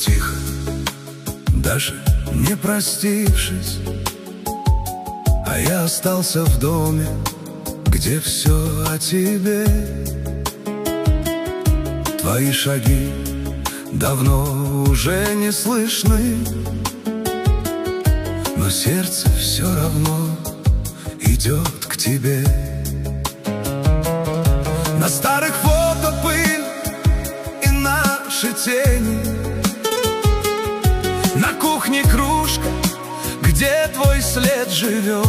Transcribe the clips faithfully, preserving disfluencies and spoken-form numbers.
тихо, даже не простившись. А я остался в доме, где все о тебе. Твои шаги давно уже не слышны, но сердце все равно идет к тебе. На старых фото пыль и наши тени, на кухне кружка, где твой след живет.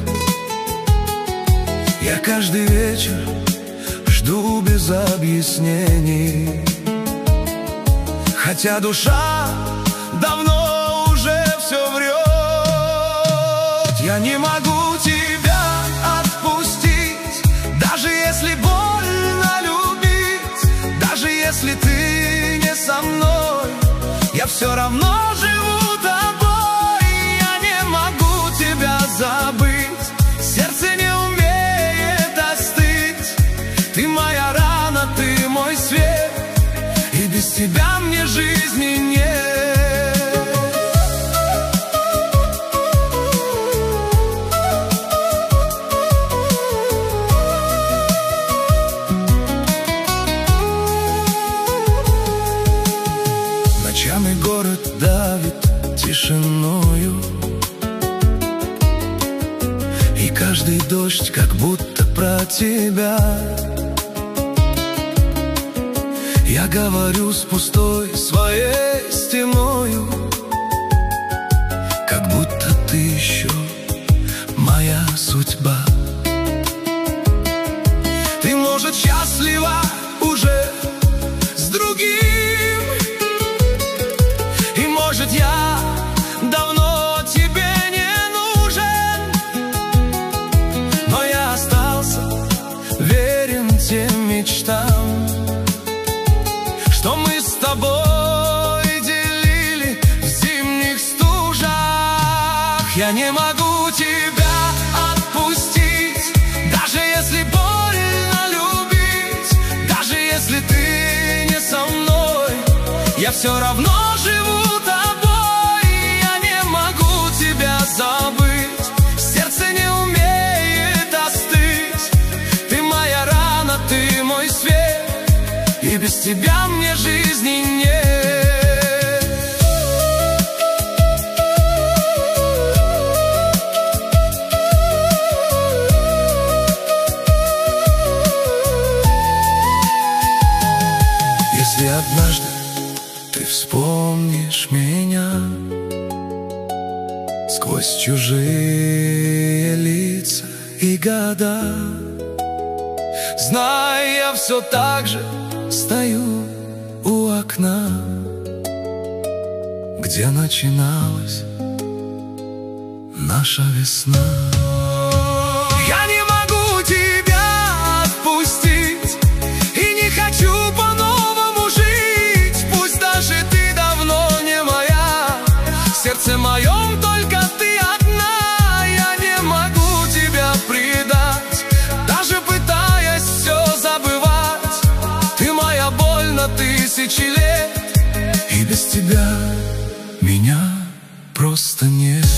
Я каждый вечер жду без объяснений, хотя душа давно уже все врет. Я не могу тебя отпустить, даже если больно любить, даже если ты не со мной, я все равно живу тобой. Я не могу тебя забыть, сердце не умеет остыть. Ты моя рана, ты мой свет, и без тебя мне жизни нет. Ночами город давит тишиною, и каждый дождь как будто про тебя. Я говорю с пустой своей стеною, как будто ты еще моя судьба. Ты, может, счастлива уже с другим, и, может, я давно тебе не нужен, но я остался верен тем мечтам, что мы с тобой делили в зимних стужах. Я не могу тебя отпустить, даже если больно любить, даже если ты не со мной, я все равно живу тобой. Я не могу тебя забыть, сердце не умеет остыть. Ты моя рана, ты мой свет, и без тебя мне жизни нет. Если однажды ты вспомнишь меня сквозь чужие лица и года, знай, я все так же стою у окна, где начиналась наша весна. Я не могу тебя отпустить и не хочу по-новому жить. Пусть даже ты давно не моя, в сердце моем только ты одна. Я не могу тебя предать, даже пытаясь все забывать. Ты моя боль на тысячи лет, и без тебя меня просто нет.